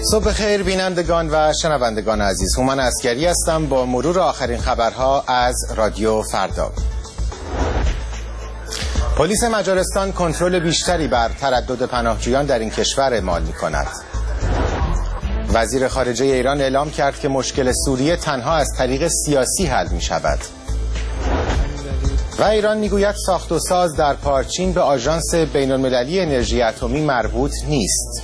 صبح خیر بینندگان و شنوندگان عزیز، هومن عسگری هستم با مرور آخرین خبرها از رادیو فردا. پلیس مجارستان کنترل بیشتری بر تردد پناهجویان در این کشور اعمال می‌کند. وزیر خارجه ایران اعلام کرد که مشکل سوریه تنها از طریق سیاسی حل می‌شود. و ایران میگوید ساخت و ساز در پارچین به آژانس بین‌المللی انرژی اتمی مربوط نیست.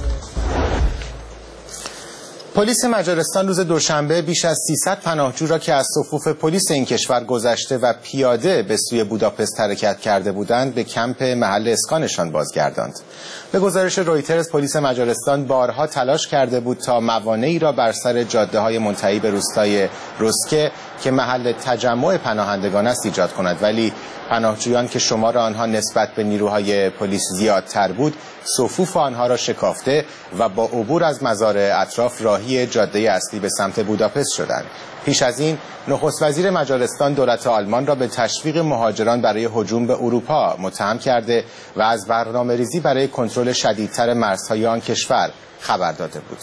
پلیس مجارستان روز دوشنبه بیش از 300 پناهجو را که از صفوف پلیس این کشور گذشته و پیاده به سوی بوداپست حرکت کرده بودند به کمپ محل اسکانشان بازگرداند. به گزارش رویترز پلیس مجارستان بارها تلاش کرده بود تا موانعی را بر سر جاده‌های منتهی به روستای روسکه که محل تجمع پناهندگان است ایجاد کند، ولی پناهجویان که شمار آنها نسبت به نیروهای پلیس زیادتر بود صفوف آنها را شکافته و با عبور از مزارع اطراف راهی جاده اصلی به سمت بوداپست شدند. پیش از این نخست وزیر مجارستان دولت آلمان را به تشویق مهاجران برای هجوم به اروپا متهم کرده و از برنامه‌ریزی برای کنترل شدیدتر مرزهای آن کشور خبر داده بود.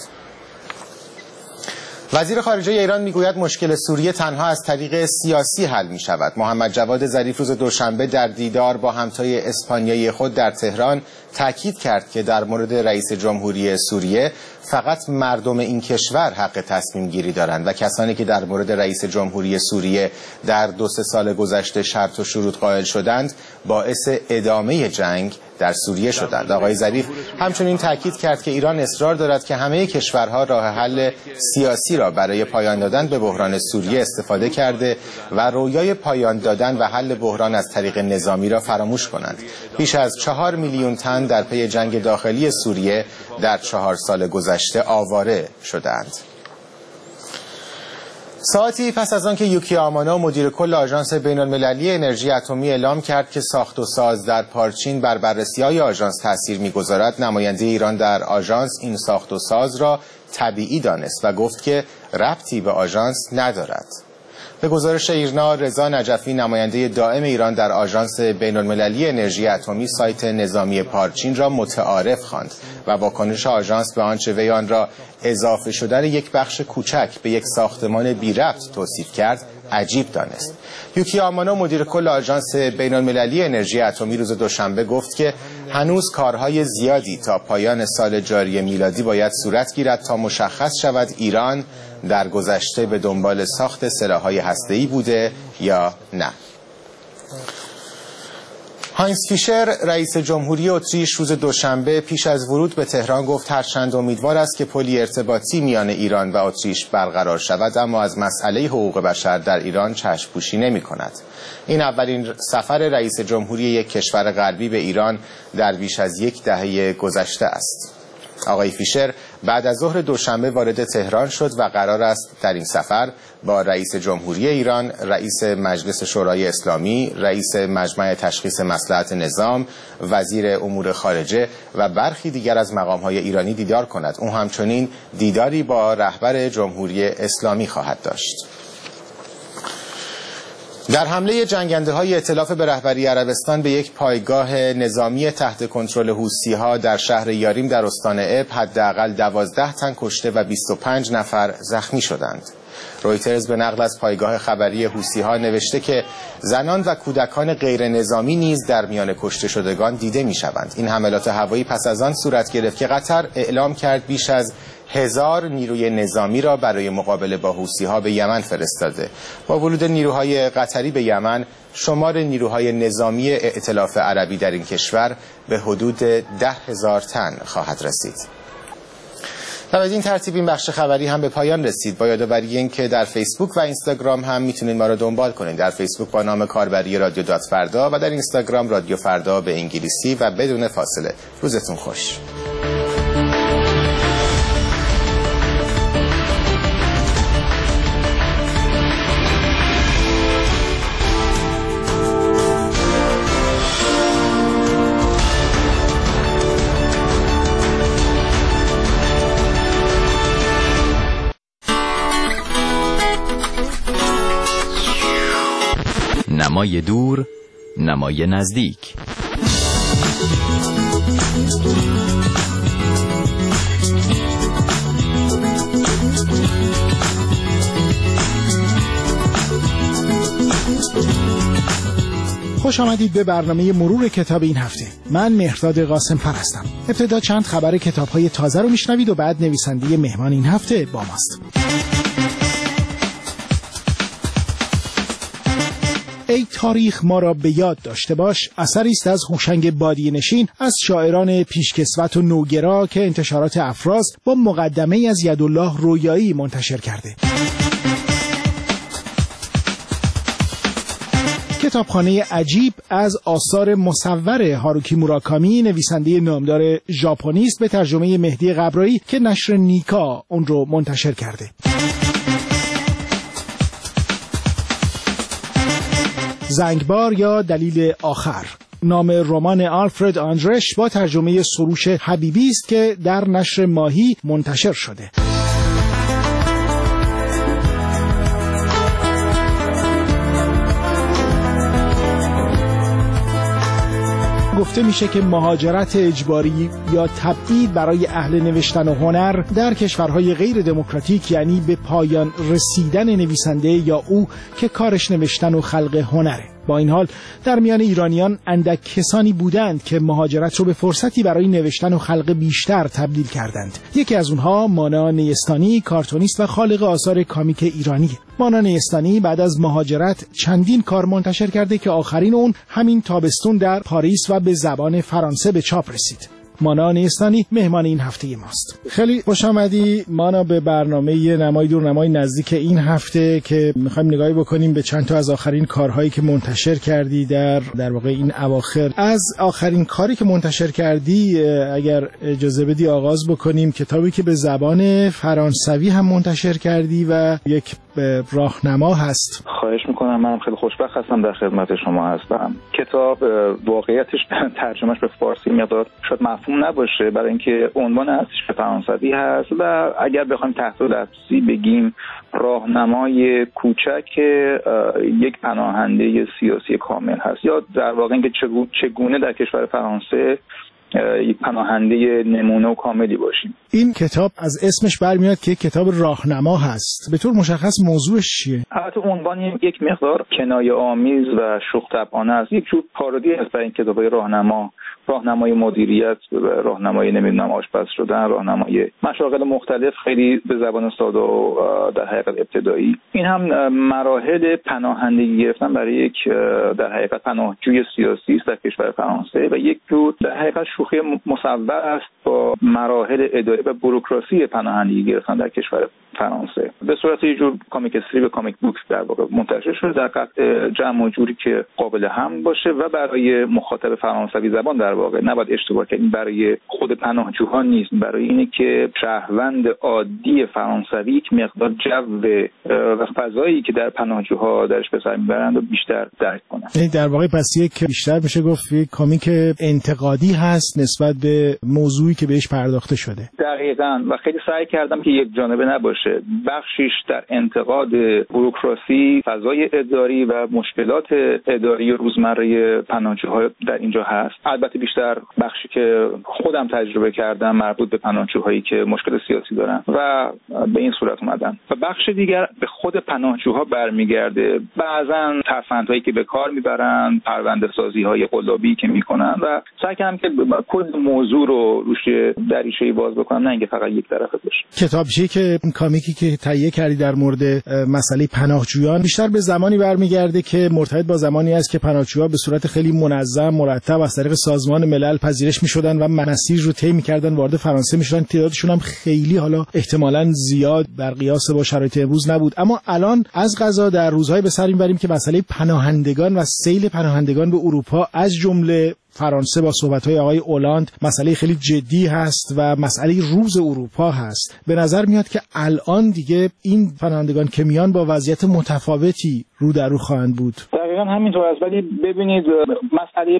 وزیر خارجه ایران میگوید مشکل سوریه تنها از طریق سیاسی حل می شود. محمد جواد ظریف روز دوشنبه در دیدار با همتای اسپانیایی خود در تهران تاکید کرد که در مورد رئیس جمهوری سوریه فقط مردم این کشور حق تصمیم گیری دارند و کسانی که در مورد رئیس جمهوری سوریه در 2-3 سال گذشته شرط و شروط قائل شدند باعث ادامه جنگ در سوریه شدند. آقای ظریف همچنین تاکید کرد که ایران اصرار دارد که همه کشورها راه حل سیاسی را برای پایان دادن به بحران سوریه استفاده کرده و رویای پایان دادن و حل بحران از طریق نظامی را فراموش کنند. بیش از 4 میلیون تن در پی جنگ داخلی سوریه در 4 سال گذشته آواره شدند. ساعتی پس از آنکه یوکی آمانو مدیر کل آژانس بین‌المللی انرژی اتمی اعلام کرد که ساخت و ساز در پارچین بر بررسی‌های آژانس تاثیر می‌گذارد، نماینده ایران در آژانس این ساخت و ساز را طبیعی دانست و گفت که ربطی به آژانس ندارد. به گزارش ایرنا، رضا نجفی نماینده دائم ایران در آژانس بین‌المللی انرژی اتمی سایت نظامی پارچین را متعارف خواند و واکنش آژانس به آنچه وی آن را اضافه شدن یک بخش کوچک به یک ساختمان بی ربط توصیف کرد عجیب دانست. یوکی آمانو مدیر کل آژانس بین‌المللی انرژی اتمی روز دوشنبه گفت که هنوز کارهای زیادی تا پایان سال جاری میلادی باید صورت گیرد تا مشخص شود ایران در گذشته به دنبال ساخت سلاح‌های هسته‌ای بوده یا نه. هاینز فیشر رئیس جمهوری اتریش روز دوشنبه پیش از ورود به تهران گفت هرچند امیدوار است که پلی ارتباطی میان ایران و اتریش برقرار شود اما از مسئله حقوق بشر در ایران چشم‌پوشی نمی‌کند. این اولین سفر رئیس جمهوری یک کشور غربی به ایران در بیش از یک دهه گذشته است. آقای فیشر بعد از ظهر دوشنبه وارد تهران شد و قرار است در این سفر با رئیس جمهوری ایران، رئیس مجلس شورای اسلامی، رئیس مجمع تشخیص مصلحت نظام، وزیر امور خارجه و برخی دیگر از مقام‌های ایرانی دیدار کند. او همچنین دیداری با رهبر جمهوری اسلامی خواهد داشت. در حمله جنگنده‌های ائتلاف به رهبری عربستان به یک پایگاه نظامی تحت کنترل حوثی‌ها در شهر یاریم در استان اب حداقل 12 تن کشته و 25 نفر زخمی شدند. رویترز به نقل از پایگاه خبری حوثی‌ها نوشته که زنان و کودکان غیر نظامی نیز در میان کشته شدگان دیده می‌شوند. این حملات هوایی پس از آن صورت گرفت که قطر اعلام کرد بیش از 1000 نیروی نظامی را برای مقابله با حوثی‌ها به یمن فرستاده. با ورود نیروهای قطری به یمن، شمار نیروهای نظامی ائتلاف عربی در این کشور به حدود 10,000 تن خواهد رسید. و به این ترتیب این بخش خبری هم به پایان رسید. با یادآوری این که در فیسبوک و اینستاگرام هم میتونید ما را دنبال کنید. در فیسبوک با نام کاربری رادیو فردا و در اینستاگرام رادیو فردا به انگلیسی و بدون فاصله. روزتون خوش. نمای دور، نمای نزدیک. خوش آمدید به برنامه مرور کتاب این هفته. من مهرداد قاسم‌فر هستم. ابتدا چند خبر کتاب‌های تازه رو میشنوید و بعد نویسنده مهمان این هفته با ماست. ای تاریخ ما را به یاد داشته باش اثری است از هوشنگ بادیه‌نشین از شاعران پیشکسوت و نوگرا که انتشارات افراز با مقدمه از یدالله رویایی منتشر کرده. کتابخانه عجیب از آثار مصور هاروکی موراکامی، نویسنده نامدار ژاپنی است، به ترجمه مهدی قبرایی که نشر نیکا اون رو منتشر کرده. زنگبار یا دلیل آخر، نام رمان آلفرد آندرش با ترجمه سروش حبیبی است که در نشر ماهی منتشر شده. گفته میشه که مهاجرت اجباری یا تبعید برای اهل نوشتن و هنر در کشورهای غیر دموکراتیک یعنی به پایان رسیدن نویسنده یا او که کارش نوشتن و خلق هنره. با این حال در میان ایرانیان اندک کسانی بودند که مهاجرت رو به فرصتی برای نوشتن و خلق بیشتر تبدیل کردند. یکی از اونها مانا نیستانی، کارتونیست و خالق آثار کامیک ایرانی. مانا نیستانی بعد از مهاجرت چندین کار منتشر کرده که آخرین اون همین تابستون در پاریس و به زبان فرانسه به چاپ رسید. مانا نیستانی مهمان این هفته ماست. خیلی خوش آمدی مانا به برنامه نمای دور نمای نزدیک این هفته که میخوایم نگاهی بکنیم به چند تا از آخرین کارهایی که منتشر کردی در واقع این اواخر. از آخرین کاری که منتشر کردی اگر اجازه بدی آغاز بکنیم. کتابی که به زبان فرانسوی هم منتشر کردی و یک راهنما هست. خواهش میکنم. منم خیلی خوشبخت هستم در خدمت شما هستم. کتاب واقعیتش ترجمهش به فارسی مقدار شاید مفهوم نباشه برای اینکه عنوان اصلیش به فرانسوی هست و اگر بخوایم تحت لفظی بگیم راهنمای کوچک یک پناهنده سیاسی کامل هست یا در واقع اینکه چگونه در کشور فرانسه یک پناهنده نمونه و کاملی باشیم. این کتاب از اسمش برمیاد که کتاب راهنما هست. به طور مشخص موضوعش چیه؟ البته عنوان یک مقدار کنایه آمیز و شوخ طبعانه است. یک جور پارودی است برای این کتاب‌های راهنمای مدیریت، راهنمای نمیدونم آشپز شدن، راهنمای مشاغل مختلف خیلی به زبان ساده و در حقیقت ابتدایی. این هم مراحل پناهندگی گرفتن برای یک در حقیقت پناهجوی سیاسی است در کشور فرانسه و یک جور در حقیقت شوخی مصور است با مراحل اداری و بوروکراسی پناهندگی گرفتن در کشور فرانسه. به صورت یه جور کامیک استریپ و کامیک بوک در واقع منتشر شده در قطع جمع و جوری که قابل هم باشه و برای مخاطب فرانسوی زبان در واقع نباید اشتباه کنیم، برای خود پناهجوها نیست، برای اینه که شهروند عادی فرانسوی یک مقدار جو و فضایی که در پناهجوها درش به سر میبرند و بیشتر درک کنن. یعنی در واقع پس یک بیشتر میشه گفت یک کامیک انتقادی هست نسبت به موضوعی که بهش پرداخته شده. دقیقاً و خیلی سعی کردم که یک جانبه نباشه. بخشیش در انتقاد بوروکراسی، فضای اداری و مشکلات اداری روزمره پناهجوها در اینجا هست. البته بیشتر بخشی که خودم تجربه کردم مربوط به پناهجوهایی که مشکل سیاسی دارن و به این صورت اومدن و بخش دیگر به خود پناهجوها برمیگرده. بعضن ترفندهایی که به کار میبرن، پرونده سازی‌های قلابی که میکنن و سعی کردم که کل موضوع رو روش دریچه‌ای باز بکنم، نه اینکه فقط یک طرفه باشه. کتابچه‌ای که کامیکی که تهیه کردی در مورد مسئله پناهجویان بیشتر به زمانی برمیگرده که مرتبط با زمانی است که پناهجوها به صورت خیلی منظم مرتب از طریق سازمان ملل پذیرش می‌شدن و مسیر رو طی می‌کردن، وارد فرانسه می‌شدن. تعدادشون هم خیلی حالا احتمالاً زیاد در قیاس با شرایط امروز نبود، اما الان از قضا در روزهای به سر می‌بریم که مسئله پناهندگان و سیل پناهندگان به اروپا از جمله فرانسه با صحبت‌های آقای اولاند مسئله خیلی جدی هست و مسئله روز اروپا هست. به نظر میاد که الان دیگه این پناهندگان که میان با وضعیت متفاوتی رو در رو خواهند بود. دقیقاً همینطور است. ولی ببینید مسئله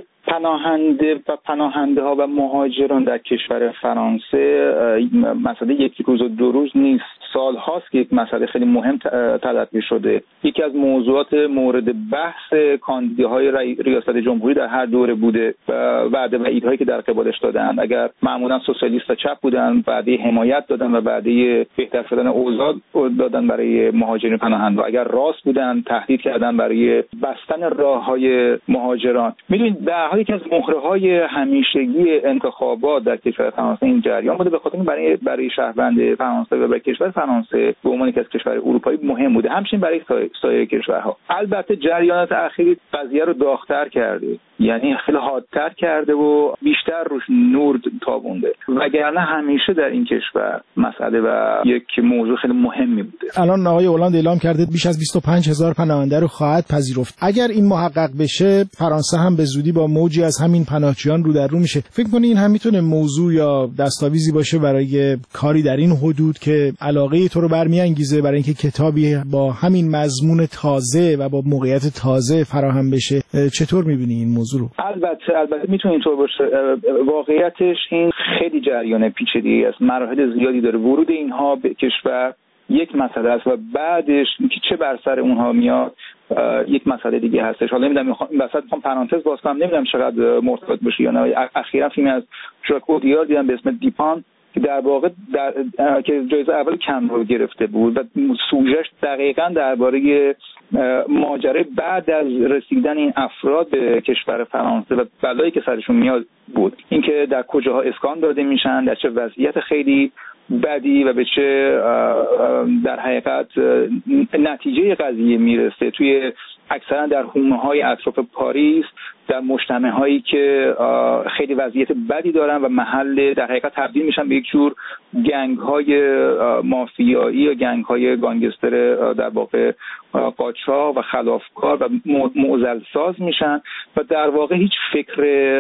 پناهنده ها و مهاجران در کشور فرانسه مسئله یک روز و دو روز نیست. سال هاست که یک مسئله خیلی مهم تلقی شده. یکی از موضوعات مورد بحث کاندیداهای ریاست جمهوری در هر دوره بوده و وعده و ایدهایی که در قبالش دادن. اگر معمولا سوسیالیست و چپ بودن، وعده حمایت دادن و وعده بهتر شدن اوضاع دادن برای مهاجرین پناهنده. اگر راست بودن، تهدید کردن برای بسته بستن راههای مهاجران. میدونید در حالی که از مهره‌های همیشگی انتخابات در کشور فرانسه این جریان بوده، به خاطر برای شهروند فرانسه و برای کشور فرانسه به عنوان یک از کشور اروپایی مهم بوده، همچنین برای سایر کشورها. البته جریانات اخیری قضیه رو داغ‌تر کرده، یعنی خیلی حادتر کرده و بیشتر روش نور تابونده، وگرنه همیشه در این کشور مسئله و یک موضوع خیلی مهمی بوده. الان آقای هولند اعلام کرده بیش از 25000 پناهنده رو خواهد پذیرفت. اگر این محقق بشه، فرانسه هم به زودی با موجی از همین پناهجویان رو در رو میشه. فکر کنید این هم میتونه موضوع یا دستاویزی باشه برای کاری در این حدود که علاقه تو رو برمیانگیزه برای اینکه کتابی با همین مضمون تازه و با موقعیت تازه فراهم بشه؟ چطور میبینی این موضوع رو؟ البته میتونه اینطور باشه. واقعیتش این خیلی جریان پیچیده‌ای است، مراحل زیادی داره. ورود اینها به کشور یک مسئله است و بعدش اینکه چه بر سر اونها میاد یک مسئله دیگه هستش. حالا نمیدونم این وسط میخوام پرانتز باز کنم، نمیدونم چقدر مرتبط باشه یا نه. اخیراً فیلمی از ژاک اودیار دیدم به اسم دیپان که در واقع که جایزه اول کن رو گرفته بود و سوژه‌اش دقیقاً درباره ماجرای بعد از رسیدن این افراد به کشور فرانسه و بلایی که سرشون میاد بود. اینکه در کجاها اسکان داده میشن، در چه وضعیت خیلی بدی و به چه در حقیقت نتیجه قضیه میرسه توی اکثرا در حومه‌های اطراف پاریس، در مجتمع‌هایی که خیلی وضعیت بدی دارن و محل در حقیقت تبدیل میشن به یک جور گنگ‌های مافیایی یا گنگ‌های گانگستر در واقع قاچاق و خلافکار و معضل‌ساز میشن و در واقع هیچ فکر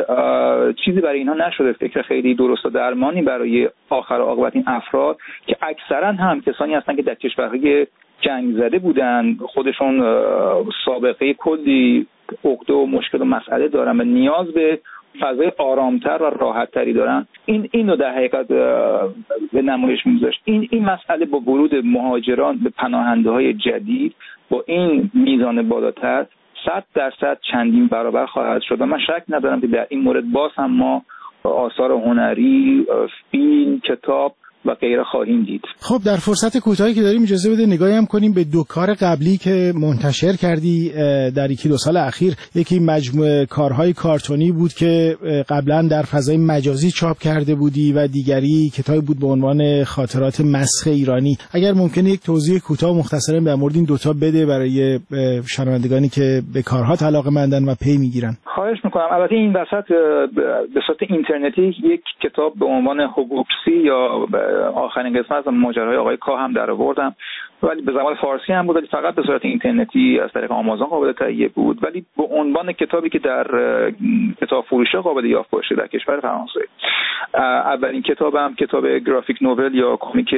چیزی برای اینها نشده، فکر خیلی درست و درمانی برای آخر عاقبت این افراد که اکثرا هم کسانی هستن که در کشورهای جنگ زده بودن، خودشون سابقه کلی عقده و مشکل و مسئله دارن و نیاز به فضای آرامتر و راحتتری دارن. این رو در حقیقت به نمایش می‌گذاشت. این مسئله با ورود مهاجران به پناهنده‌های جدید با این میزان بالاتر 100% چندین برابر خواهد شد و من شک ندارم که در این مورد باز هم ما آثار هنری، فیلم، کتاب و غیره خواهیم دید. خب در فرصت کوتاهی که داریم اجازه بده نگاهی هم کنیم به دو کار قبلی که منتشر کردی در یکی دو سال اخیر. یکی مجموعه کارهای کارتونی بود که قبلا در فضای مجازی چاپ کرده بودی و دیگری کتابی بود به عنوان خاطرات مسخ ایرانی. اگر ممکنه یک توضیح کوتاه و مختصر در مورد این دوتا بده برای شنوندگانی که به کارها علاقه‌مندن و پی میگیرن. خواهش میکنم. البته این وسط به صورت اینترنتی یک کتاب به عنوان هوگوپسی یا آخرین قسمت از ماجرای آقای کا هم در آوردم، ولی به زبان فارسی هم بود، ولی فقط به صورت اینترنتی از طریق آمازون قابل تهیه بود، ولی به عنوان کتابی که در کتاب فروشی قابل یافت باشه در کشور فرانسه. اولین کتابم کتاب گرافیک نوول یا کمیک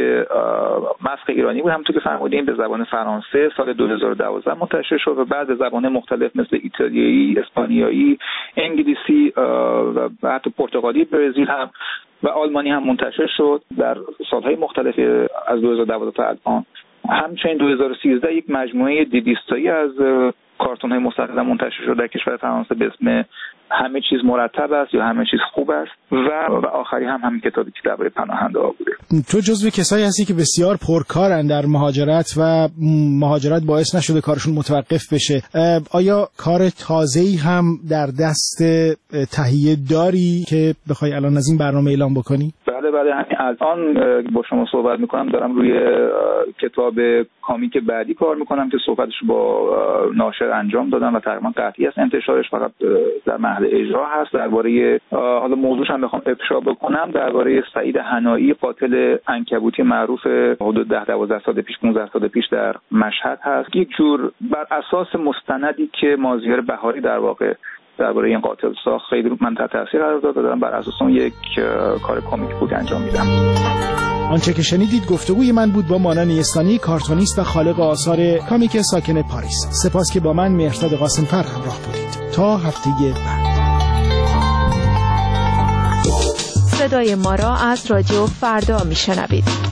مسخ ایرانی بود، همونطور که فرمودین به زبان فرانسه سال 2012 منتشر شد و بعد به زبان مختلف مثل ایتالیایی، اسپانیایی، انگلیسی و حتی پرتغالی، برزیل هم و آلمانی هم منتشر شد در سالهای مختلف از 2012 تا الان. همچنین 2013 یک مجموعه 200 تایی از کارتون‌های مستقل منتشر شد در کشور فرانسه به اسم همه چیز مرتب است یا همه چیز خوب است و آخری هم همین کتابی که درباره پناهنده‌ها بوده. تو جزو کسایی هستی که بسیار پرکارن در مهاجرت و مهاجرت باعث نشده کارشون متوقف بشه. آیا کار تازه‌ای هم در دست تهیه داری که بخوای الان از این برنامه اعلام بکنی؟ بله همین الان با شما صحبت میکنم دارم روی کتاب کامیک بعدی کار میکنم که صحبتش با ناشر انجام دادم و تقریبا قطعی است انتشارش، فقط در محل اجرا هست. درباره حالا موضوعش هم بخوام افشا بکنم، درباره سعید حنایی قاتل عنکبوتی معروف حدود 10-12 سال پیش 15 سال پیش در مشهد هست. یک جور بر اساس مستندی که مازیار بهاری در واقع درباره این قاتل ساخت، خیلی من تحت تاثیر قرار دادم، بر اساس اون یک کار کامیک بوک انجام میدم. آنچه که شنیدید گفتگوی من بود با مانا نیستانی، کارتونیست و خالق آثار کامیک ساکن پاریس. سپاس که با من مهرداد قاسم‌فر همراه بودید. تا هفته بعد. صدای ما را از رادیو فردا میشنوید.